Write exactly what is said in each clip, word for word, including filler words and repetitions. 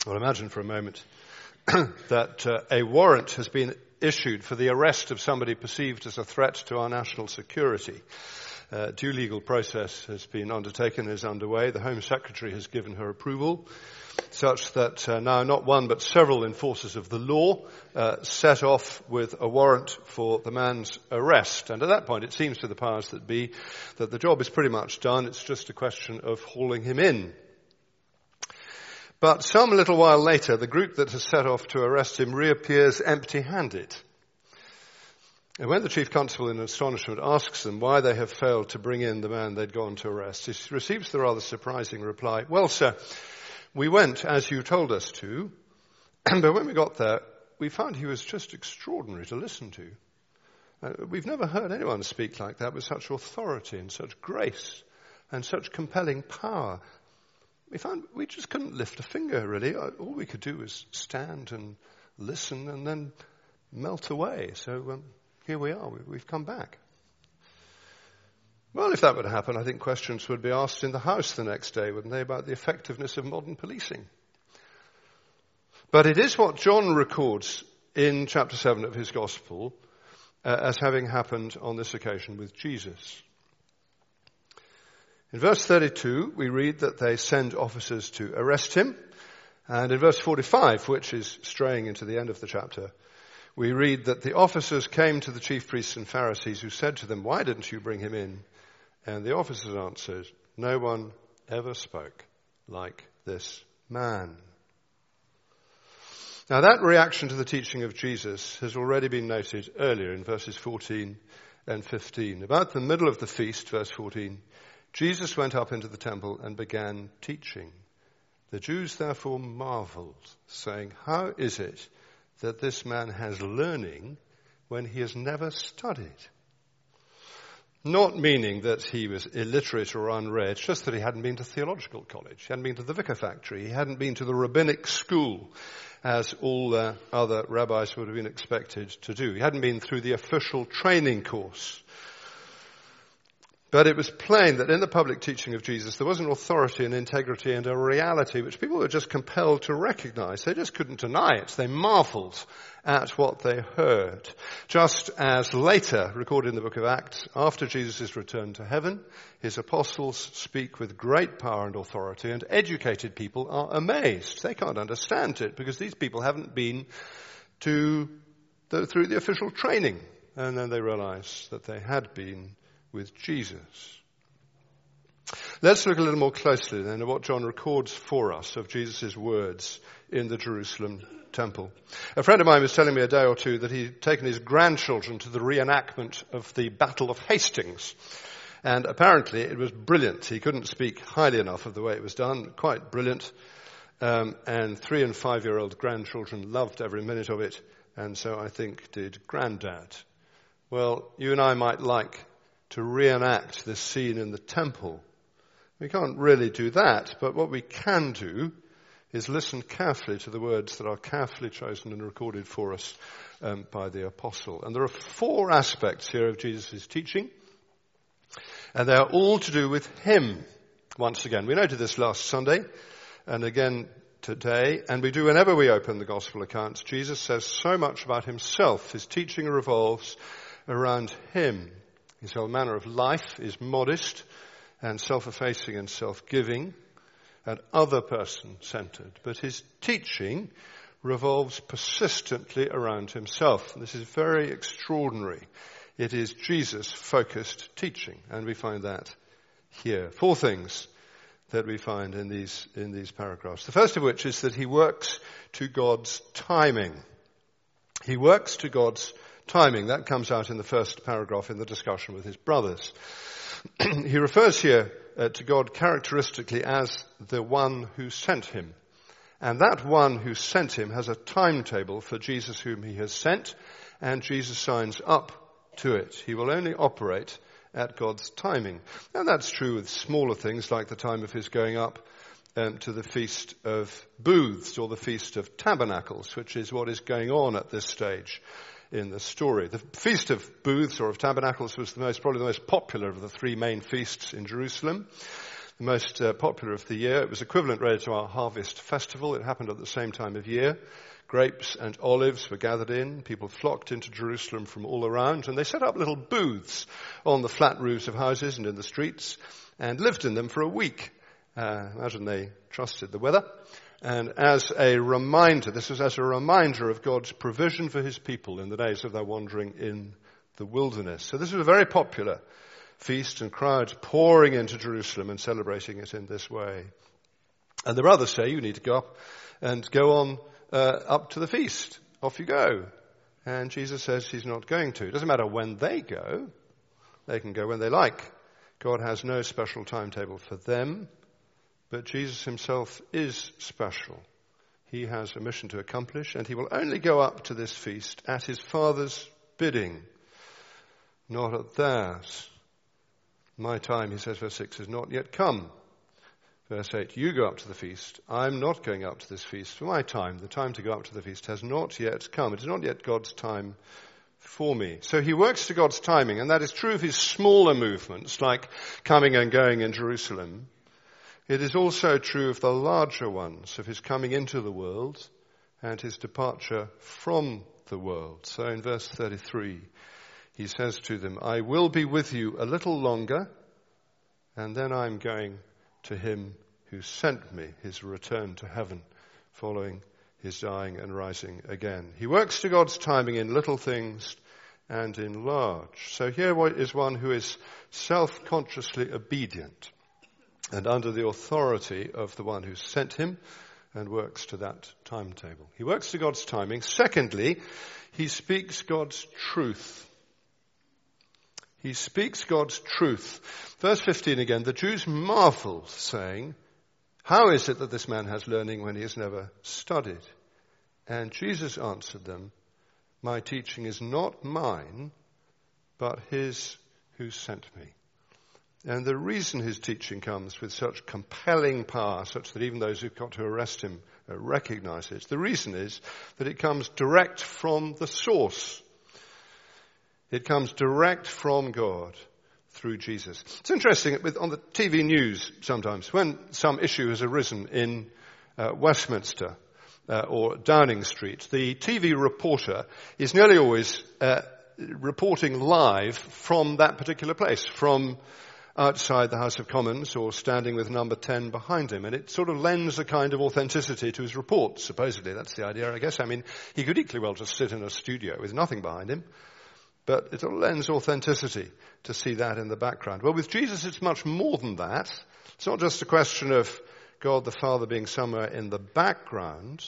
Well, imagine for a moment that uh, a warrant has been issued for the arrest of somebody perceived as a threat to our national security. Uh, due legal process has been undertaken, is underway. The Home Secretary has given her approval, such that uh, now not one but several enforcers of the law uh, set off with a warrant for the man's arrest. And at that point it seems to the powers that be that the job is pretty much done. It's just a question of hauling him in. But some little while later, the group that has set off to arrest him reappears empty-handed. And when the chief constable in astonishment asks them why they have failed to bring in the man they'd gone to arrest, he receives the rather surprising reply, "Well, sir, we went as you told us to, but when we got there, we found he was just extraordinary to listen to. Uh, we've never heard anyone speak like that with such authority and such grace and such compelling power. We found we just couldn't lift a finger, really. All we could do was stand and listen and then melt away. So um, here we are. We, we've come back." Well, if that would happen, I think questions would be asked in the House the next day, wouldn't they, about the effectiveness of modern policing. But it is what John records in chapter seven of his Gospel uh, as having happened on this occasion with Jesus. In verse thirty-two, we read that they send officers to arrest him. And in verse forty-five, which is straying into the end of the chapter, we read that the officers came to the chief priests and Pharisees, who said to them, "Why didn't you bring him in?" And the officers answered, "No one ever spoke like this man." Now that reaction to the teaching of Jesus has already been noted earlier in verses fourteen and fifteen. About the middle of the feast, verse fourteen, Jesus went up into the temple and began teaching. The Jews therefore marveled, saying, "How is it that this man has learning when he has never studied?" Not meaning that he was illiterate or unread, just that he hadn't been to theological college, he hadn't been to the vicar factory, he hadn't been to the rabbinic school, as all uh, other rabbis would have been expected to do. He hadn't been through the official training course. But it was plain that in the public teaching of Jesus, there was an authority and integrity and a reality which people were just compelled to recognize. They just couldn't deny it. They marveled at what they heard. Just as later, recorded in the book of Acts, after Jesus' return to heaven, his apostles speak with great power and authority, and educated people are amazed. They can't understand it because these people haven't been to the, through the official training. And then they realize that they had been with Jesus. Let's look a little more closely then at what John records for us of Jesus' words in the Jerusalem temple. A friend of mine was telling me a day or two that he'd taken his grandchildren to the reenactment of the Battle of Hastings. And apparently it was brilliant. He couldn't speak highly enough of the way it was done. Quite brilliant. Um, and three and five-year-old grandchildren loved every minute of it. And so I think did Granddad. Well, you and I might like to reenact this scene in the temple. We can't really do that, but what we can do is listen carefully to the words that are carefully chosen and recorded for us um, by the apostle. And there are four aspects here of Jesus' teaching, and they are all to do with him. Once again, we noted this last Sunday, and again today, and we do whenever we open the gospel accounts. Jesus says so much about himself. His teaching revolves around him. His whole manner of life is modest and self-effacing and self-giving and other-person-centered. But his teaching revolves persistently around himself. This is very extraordinary. It is Jesus-focused teaching, and we find that here. Four things that we find in these, in these paragraphs. The first of which is that he works to God's timing. He works to God's timing. That comes out in the first paragraph in the discussion with his brothers. He refers here uh, to God characteristically as the one who sent him. And that one who sent him has a timetable for Jesus whom he has sent, and Jesus signs up to it. He will only operate at God's timing. And that's true with smaller things like the time of his going up um, to the Feast of Booths or the Feast of Tabernacles, which is what is going on at this stage in the story. The Feast of Booths or of Tabernacles was the most, probably the most popular of the three main feasts in Jerusalem. the most uh, popular of the year. It was equivalent really to our harvest festival. It happened at the same time of year. Grapes and olives were gathered in. People flocked into Jerusalem from all around, and they set up little booths on the flat roofs of houses and in the streets and lived in them for a week. Uh, imagine they trusted the weather. And as a reminder, this was as a reminder of God's provision for his people in the days of their wandering in the wilderness. So this was a very popular feast, and crowds pouring into Jerusalem and celebrating it in this way. And the brothers say, you need to go up and go on uh, up to the feast. Off you go. And Jesus says he's not going to. It doesn't matter when they go. They can go when they like. God has no special timetable for them. But Jesus himself is special. He has a mission to accomplish, and he will only go up to this feast at his Father's bidding, not at theirs. My time, he says, verse six, is not yet come. Verse eight, you go up to the feast. I'm not going up to this feast for my time. The time to go up to the feast has not yet come. It is not yet God's time for me. So he works to God's timing, and that is true of his smaller movements, like coming and going in Jerusalem. It is also true of the larger ones, of his coming into the world and his departure from the world. So in verse thirty-three, he says to them, I will be with you a little longer, and then I'm going to him who sent me, his return to heaven, following his dying and rising again. He works to God's timing in little things and in large. So here is one who is self-consciously obedient and under the authority of the one who sent him, and works to that timetable. He works to God's timing. Secondly, he speaks God's truth. He speaks God's truth. Verse fifteen again, the Jews marveled, saying, how is it that this man has learning when he has never studied? And Jesus answered them, my teaching is not mine, but his who sent me. And the reason his teaching comes with such compelling power, such that even those who've got to arrest him uh, recognize it, the reason is that it comes direct from the source. It comes direct from God through Jesus. It's interesting, with, on the T V news sometimes, when some issue has arisen in uh, Westminster uh, or Downing Street, the T V reporter is nearly always uh, reporting live from that particular place, from outside the House of Commons or standing with number ten behind him. And it sort of lends a kind of authenticity to his report, supposedly. That's the idea, I guess. I mean, he could equally well just sit in a studio with nothing behind him. But it sort of lends authenticity to see that in the background. Well, with Jesus, it's much more than that. It's not just a question of God the Father being somewhere in the background.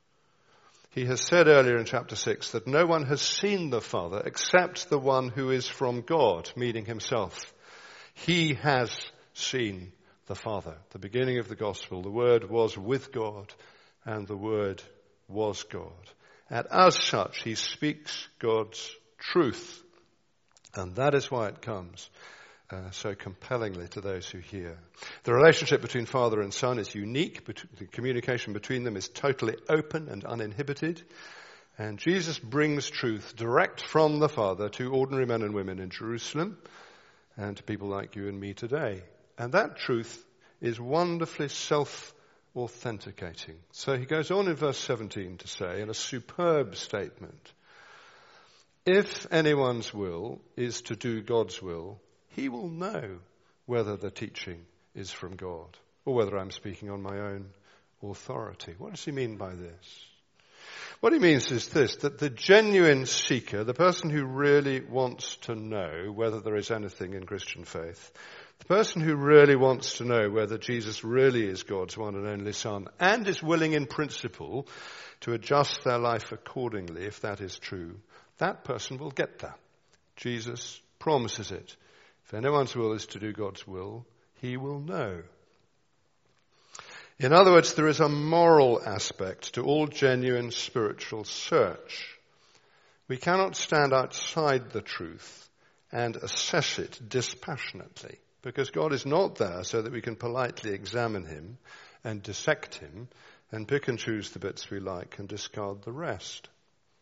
He has said earlier in chapter six that no one has seen the Father except the one who is from God, meaning himself. He has seen the Father. At the beginning of the gospel, the Word was with God, and the Word was God. And as such, he speaks God's truth. And that is why it comes uh, so compellingly to those who hear. The relationship between Father and Son is unique. The communication between them is totally open and uninhibited. And Jesus brings truth direct from the Father to ordinary men and women in Jerusalem, and to people like you and me today. And that truth is wonderfully self-authenticating. So he goes on in verse seventeen to say, in a superb statement, if anyone's will is to do God's will, he will know whether the teaching is from God or whether I'm speaking on my own authority. What does he mean by this? What he means is this, that the genuine seeker, the person who really wants to know whether there is anything in Christian faith, the person who really wants to know whether Jesus really is God's one and only Son, and is willing in principle to adjust their life accordingly, if that is true, that person will get that. Jesus promises it. If anyone's will is to do God's will, he will know. In other words, there is a moral aspect to all genuine spiritual search. We cannot stand outside the truth and assess it dispassionately, because God is not there so that we can politely examine him and dissect him and pick and choose the bits we like and discard the rest.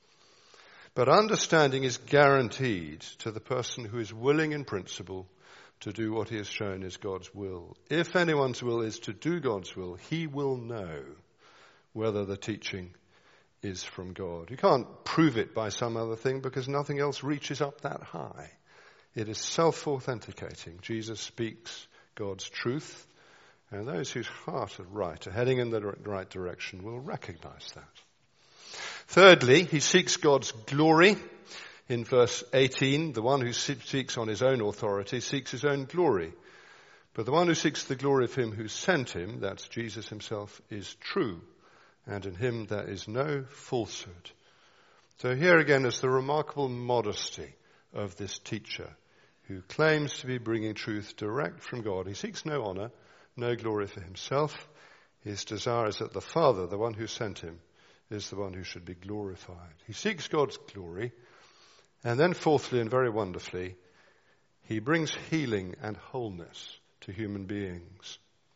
But understanding is guaranteed to the person who is willing in principle to do what he has shown is God's will. If anyone's will is to do God's will, he will know whether the teaching is from God. You can't prove it by some other thing because nothing else reaches up that high. It is self-authenticating. Jesus speaks God's truth, and those whose heart are right, are heading in the right direction, will recognize that. Thirdly, he seeks God's glory. In verse eighteen, the one who seeks on his own authority seeks his own glory. But the one who seeks the glory of him who sent him, that's Jesus himself, is true. And in him there is no falsehood. So here again is the remarkable modesty of this teacher who claims to be bringing truth direct from God. He seeks no honor, no glory for himself. His desire is that the Father, the one who sent him, is the one who should be glorified. He seeks God's glory. And then fourthly and very wonderfully, he brings healing and wholeness to human beings.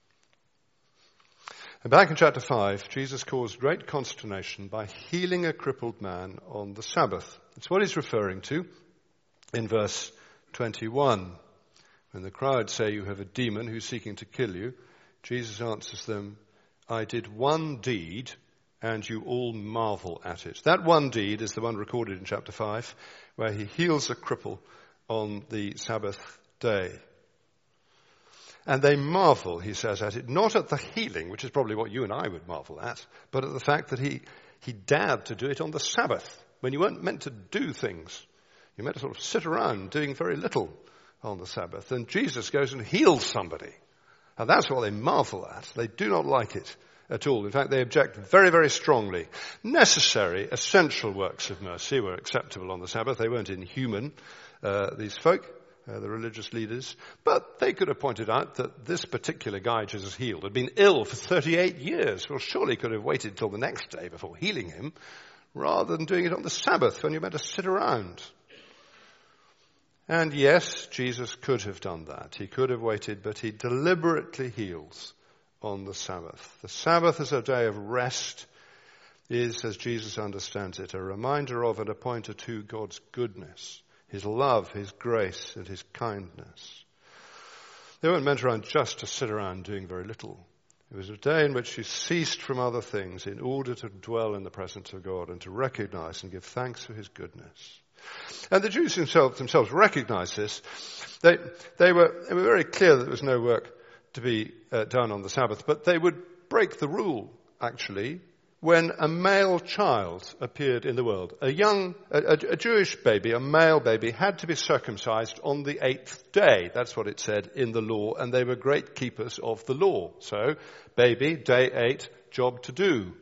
And back in chapter five, Jesus caused great consternation by healing a crippled man on the Sabbath. That's what he's referring to in verse twenty-one. When the crowd say you have a demon who's seeking to kill you, Jesus answers them, I did one deed and you all marvel at it. That one deed is the one recorded in chapter five, where he heals a cripple on the Sabbath day. And they marvel, he says, at it, not at the healing, which is probably what you and I would marvel at, but at the fact that he, he dared to do it on the Sabbath, when you weren't meant to do things. You're meant to sort of sit around doing very little on the Sabbath. And Jesus goes and heals somebody. And that's what they marvel at. They do not like it at all. In fact, they object very, very strongly. Necessary, essential works of mercy were acceptable on the Sabbath. They weren't inhuman, uh, these folk, uh, the religious leaders. But they could have pointed out that this particular guy Jesus healed had been ill for thirty-eight years. Well, surely could have waited till the next day before healing him, rather than doing it on the Sabbath when you're meant to sit around. And yes, Jesus could have done that. He could have waited, but he deliberately heals on the Sabbath. The Sabbath as a day of rest is, as Jesus understands it, a reminder of and a pointer to God's goodness, his love, his grace, and his kindness. They weren't meant around just to sit around doing very little. It was a day in which you ceased from other things in order to dwell in the presence of God and to recognize and give thanks for his goodness. And the Jews themselves, themselves recognized this. They, they, were, they were very clear that there was no work to be uh, done on the Sabbath, but they would break the rule, actually, when a male child appeared in the world. A young, a, a Jewish baby, a male baby, had to be circumcised on the eighth day. That's what it said in the law, and they were great keepers of the law. So, baby, day eight, job to do.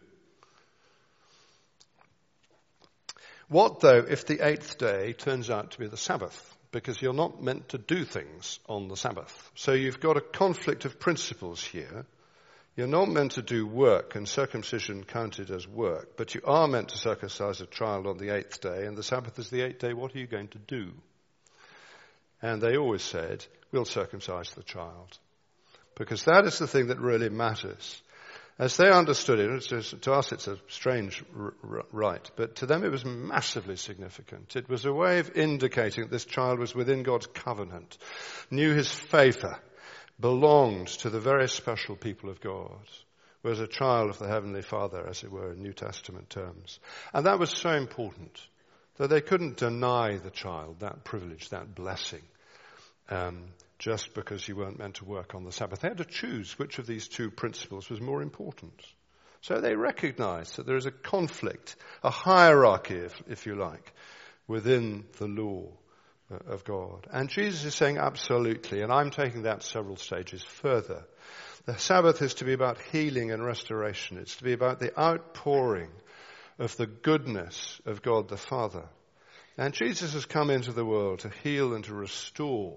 What, though, if the eighth day turns out to be the Sabbath? Because you're not meant to do things on the Sabbath. So you've got a conflict of principles here. You're not meant to do work, and circumcision counted as work, but you are meant to circumcise a child on the eighth day, and the Sabbath is the eighth day. What are you going to do? And they always said, we'll circumcise the child, because that is the thing that really matters. As they understood it, to us it's a strange rite, but to them it was massively significant. It was a way of indicating that this child was within God's covenant, knew his favor, belonged to the very special people of God, was a child of the Heavenly Father, as it were, in New Testament terms. And that was so important that they couldn't deny the child that privilege, that blessing, um, just because you weren't meant to work on the Sabbath. They had to choose which of these two principles was more important. So they recognized that there is a conflict, a hierarchy, if, if you like, within the law of God. And Jesus is saying absolutely, and I'm taking that several stages further. The Sabbath is to be about healing and restoration. It's to be about the outpouring of the goodness of God the Father. And Jesus has come into the world to heal and to restore.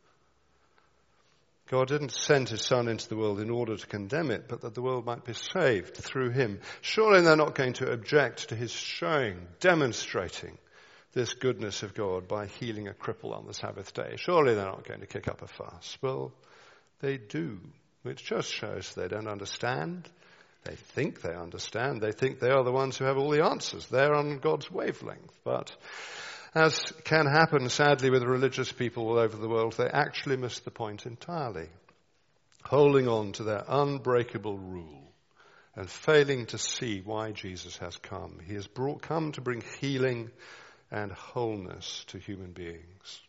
God didn't send his Son into the world in order to condemn it, but that the world might be saved through him. Surely they're not going to object to his showing, demonstrating this goodness of God by healing a cripple on the Sabbath day. Surely they're not going to kick up a fuss. Well, they do, which just shows they don't understand. They think they understand. They think they are the ones who have all the answers. They're on God's wavelength. But As can happen, sadly, with religious people all over the world, they actually miss the point entirely, holding on to their unbreakable rule and failing to see why Jesus has come. He has brought, come to bring healing and wholeness to human beings.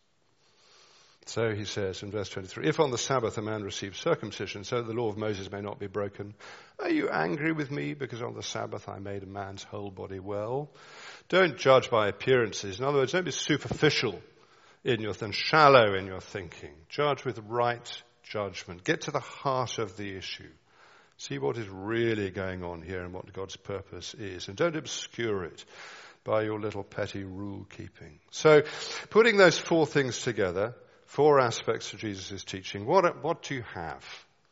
So he says in verse twenty-three, if on the Sabbath a man receives circumcision, so the law of Moses may not be broken, are you angry with me because on the Sabbath I made a man's whole body well? Don't judge by appearances. In other words, don't be superficial in your and shallow in your thinking. Judge with right judgment. Get to the heart of the issue. See what is really going on here and what God's purpose is. And don't obscure it by your little petty rule keeping. So, putting those four things together, four aspects of Jesus' teaching, what, what do you have?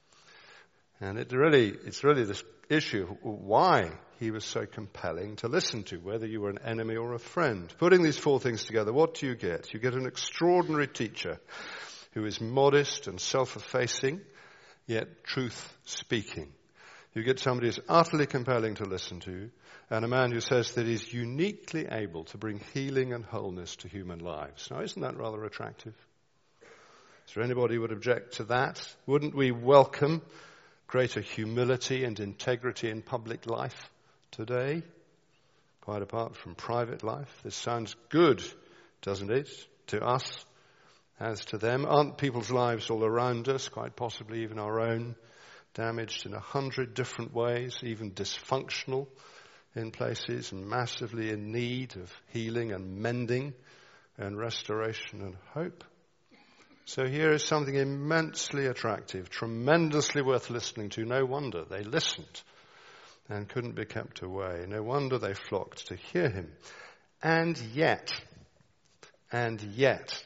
And it really, it's really this issue of why he was so compelling to listen to, whether you were an enemy or a friend. Putting these four things together, what do you get? You get an extraordinary teacher who is modest and self-effacing, yet truth-speaking. You get somebody who's utterly compelling to listen to, and a man who says that he's uniquely able to bring healing and wholeness to human lives. Now, isn't that rather attractive? Is there anybody who would object to that? Wouldn't we welcome greater humility and integrity in public life today, quite apart from private life? This sounds good, doesn't it, to us as to them? Aren't people's lives all around us, quite possibly even our own, damaged in a hundred different ways, even dysfunctional in places, and massively in need of healing and mending and restoration and hope? So here is something immensely attractive, tremendously worth listening to. No wonder they listened and couldn't be kept away. No wonder they flocked to hear him. And yet, and yet,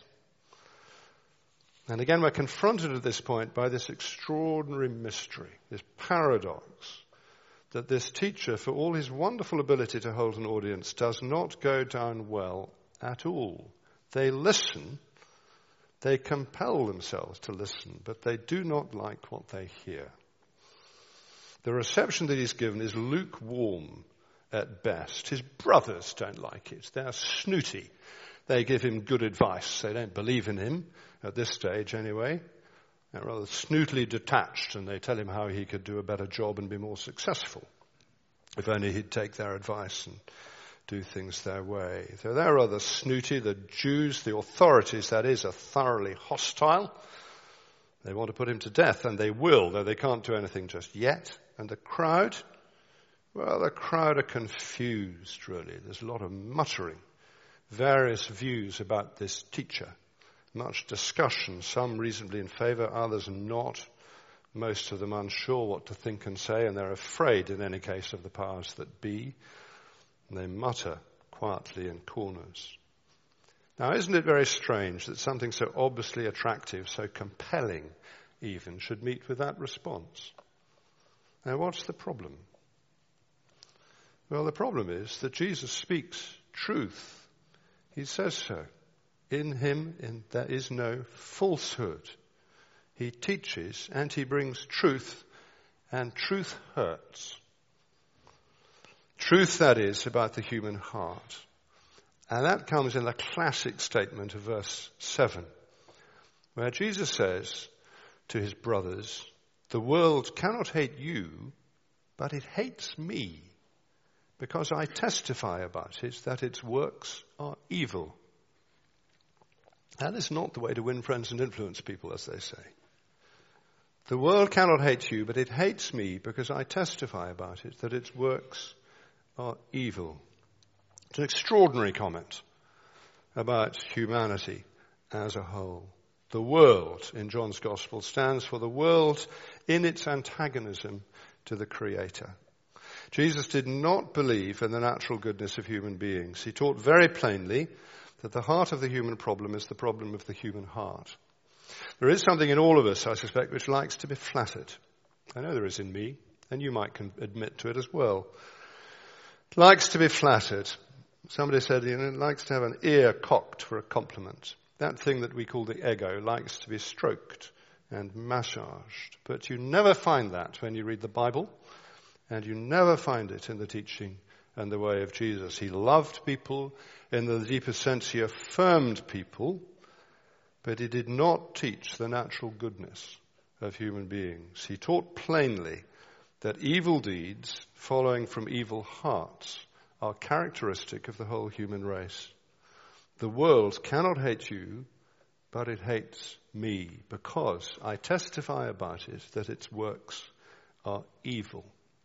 and again we're confronted at this point by this extraordinary mystery, this paradox, that this teacher, for all his wonderful ability to hold an audience, does not go down well at all. They listen. They compel themselves to listen, but they do not like what they hear. The reception that he's given is lukewarm at best. His brothers don't like it. They're snooty. They give him good advice. They don't believe in him, at this stage anyway. They're rather snootily detached, and they tell him how he could do a better job and be more successful, if only he'd take their advice and do things their way. So they're rather snooty. The Jews, the authorities, that is, are thoroughly hostile. They want to put him to death, and they will, though they can't do anything just yet. And the crowd, well, the crowd are confused, really. There's a lot of muttering, various views about this teacher, much discussion, some reasonably in favor, others not, most of them unsure what to think and say, and they're afraid, in any case, of the powers that be. And they mutter quietly in corners. Now, isn't it very strange that something so obviously attractive, so compelling even, should meet with that response? Now, what's the problem? Well, the problem is that Jesus speaks truth. He says so. In him in, there is no falsehood. He teaches and he brings truth, and truth hurts. Truth, that is, about the human heart. And that comes in the classic statement of verse seven, where Jesus says to his brothers, the world cannot hate you, but it hates me, because I testify about it that its works are evil. That is not the way to win friends and influence people, as they say. The world cannot hate you, but it hates me because I testify about it that its works are evil. It's an extraordinary comment about humanity as a whole. The world in John's Gospel stands for the world in its antagonism to the Creator. Jesus did not believe in the natural goodness of human beings. He taught very plainly that the heart of the human problem is the problem of the human heart. There is something in all of us, I suspect, which likes to be flattered. I know there is in me, and you might admit to it as well. Likes to be flattered. Somebody said, you know, likes to have an ear cocked for a compliment. That thing that we call the ego likes to be stroked and massaged. But you never find that when you read the Bible, and you never find it in the teaching and the way of Jesus. He loved people. In the deepest sense, he affirmed people, but he did not teach the natural goodness of human beings. He taught plainly that evil deeds following from evil hearts are characteristic of the whole human race. The world cannot hate you, but it hates me, because I testify about it that its works are evil.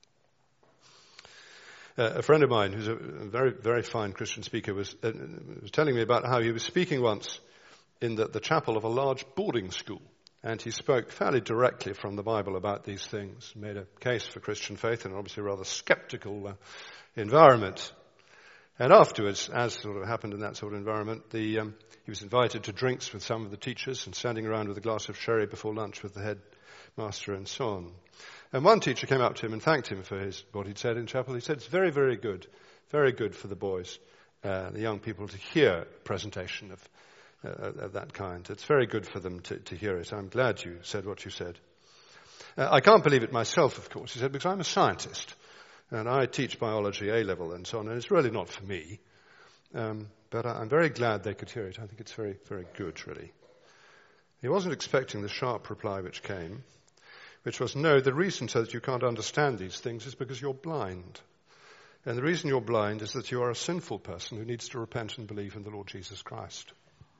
Uh, a friend of mine, who's a very, very fine Christian speaker, was, uh, was telling me about how he was speaking once in the, the chapel of a large boarding school. And he spoke fairly directly from the Bible about these things, made a case for Christian faith in an obviously rather skeptical uh, environment. And afterwards, as sort of happened in that sort of environment, the, um, he was invited to drinks with some of the teachers and standing around with a glass of sherry before lunch with the head master and so on. And one teacher came up to him and thanked him for his what he'd said in chapel. He said, it's very, very good, very good for the boys, uh, the young people, to hear a presentation of Uh, of that kind. It's very good for them to, to hear it. I'm glad you said what you said. Uh, I can't believe it myself, of course, he said, because I'm a scientist and I teach biology A-level and so on, and it's really not for me. Um, but I, I'm very glad they could hear it. I think it's very, very good, really. He wasn't expecting the sharp reply which came, which was, no, the reason so that you can't understand these things is because you're blind. And the reason you're blind is that you are a sinful person who needs to repent and believe in the Lord Jesus Christ.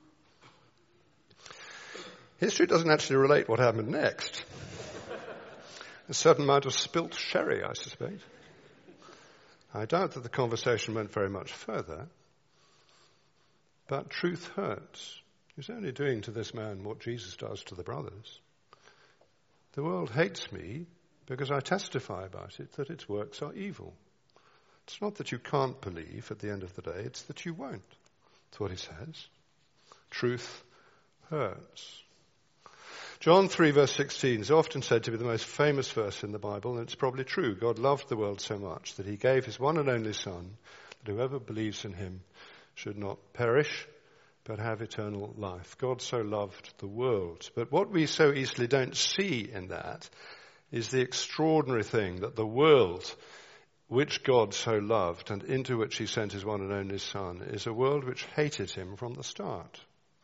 History doesn't actually relate what happened next. A certain amount of spilt sherry, I suspect. I doubt that the conversation went very much further. But truth hurts. He's only doing to this man what Jesus does to the brothers. The world hates me because I testify about it that its works are evil. It's not that you can't believe at the end of the day, it's that you won't. That's what he says. Truth hurts. John three verse sixteen is often said to be the most famous verse in the Bible, and it's probably true. God loved the world so much that he gave his one and only Son, that whoever believes in him should not perish, but have eternal life. God so loved the world. But what we so easily don't see in that is the extraordinary thing that the world which God so loved and into which he sent his one and only Son is a world which hated him from the start.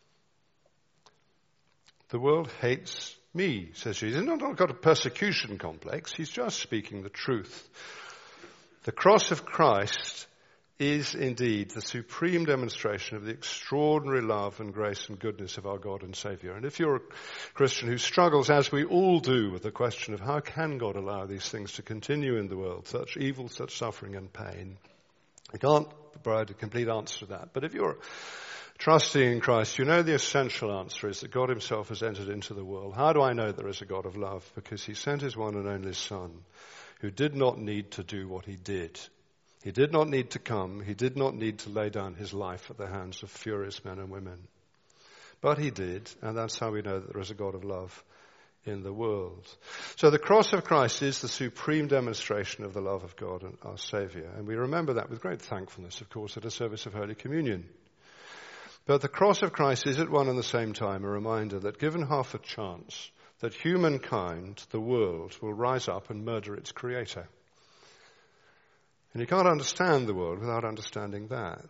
The world hates me, says Jesus. He's not got a persecution complex. He's just speaking the truth. The cross of Christ is indeed the supreme demonstration of the extraordinary love and grace and goodness of our God and Saviour. And if you're a Christian who struggles, as we all do, with the question of how can God allow these things to continue in the world, such evil, such suffering and pain, I can't provide a complete answer to that. But if you're trusting in Christ, you know the essential answer is that God himself has entered into the world. How do I know there is a God of love? Because he sent his one and only Son, who did not need to do what he did. He did not need to come. He did not need to lay down his life at the hands of furious men and women. But he did, and that's how we know that there is a God of love in the world. So the cross of Christ is the supreme demonstration of the love of God and our Saviour. And we remember that with great thankfulness, of course, at a service of Holy Communion. But the cross of Christ is at one and the same time a reminder that given half a chance, that humankind, the world, will rise up and murder its creator. And you can't understand the world without understanding that.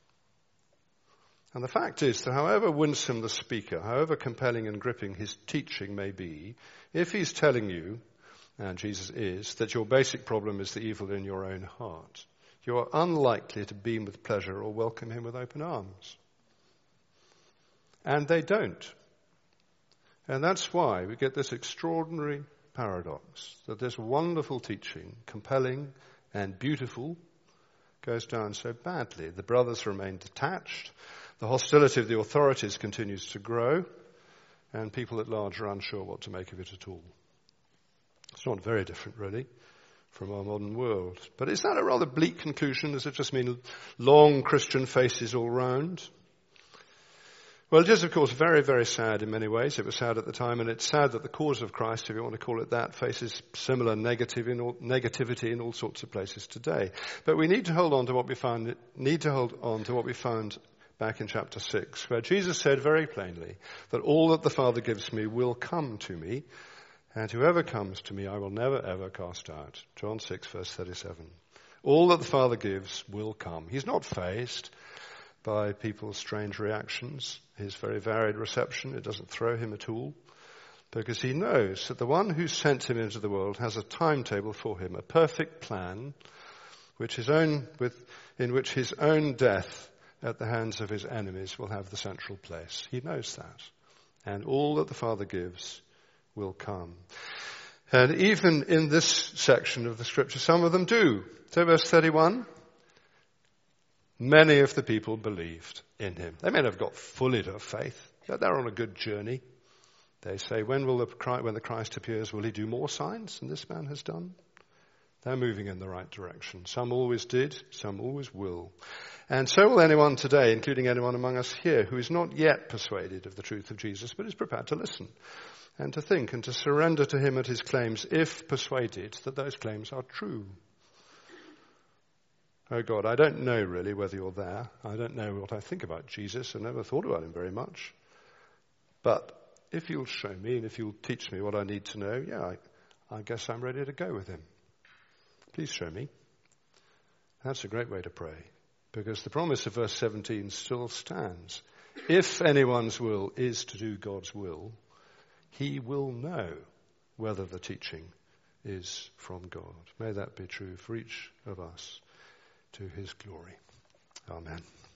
And the fact is that however winsome the speaker, however compelling and gripping his teaching may be, if he's telling you, and Jesus is, that your basic problem is the evil in your own heart, you are unlikely to beam with pleasure or welcome him with open arms. And they don't. And that's why we get this extraordinary paradox, that this wonderful teaching, compelling and beautiful, goes down so badly. The brothers remain detached, the hostility of the authorities continues to grow, and people at large are unsure what to make of it at all. It's not very different, really, from our modern world. But is that a rather bleak conclusion? Does it just mean long Christian faces all round? Well, it is, of course, very, very sad in many ways. It was sad at the time, and it's sad that the cause of Christ, if you want to call it that, faces similar negative in all, negativity in all sorts of places today. But we need to hold on to what we found, need to hold on to what we found back in chapter six, where Jesus said very plainly that all that the Father gives me will come to me, and whoever comes to me I will never, ever cast out. John six, verse thirty-seven. All that the Father gives will come. He's not fazed by people's strange reactions, his very varied reception. It doesn't throw him at all, because he knows that the one who sent him into the world has a timetable for him, a perfect plan, which his own, with, in which his own death at the hands of his enemies will have the central place. He knows that. And all that the Father gives will come. And even in this section of the scripture, some of them do. So verse thirty-one, many of the people believed in him. They may not have got fully to faith, but they're on a good journey. They say, when will the, when the Christ appears, will he do more signs than this man has done? They're moving in the right direction. Some always did, some always will. And so will anyone today, including anyone among us here, who is not yet persuaded of the truth of Jesus, but is prepared to listen and to think and to surrender to him at his claims, if persuaded that those claims are true. Oh God, I don't know really whether you're there. I don't know what I think about Jesus. I've never thought about him very much. But if you'll show me and if you'll teach me what I need to know, yeah, I, I guess I'm ready to go with him. Please show me. That's a great way to pray, because the promise of verse seventeen still stands. If anyone's will is to do God's will, he will know whether the teaching is from God. May that be true for each of us, to his glory. Amen.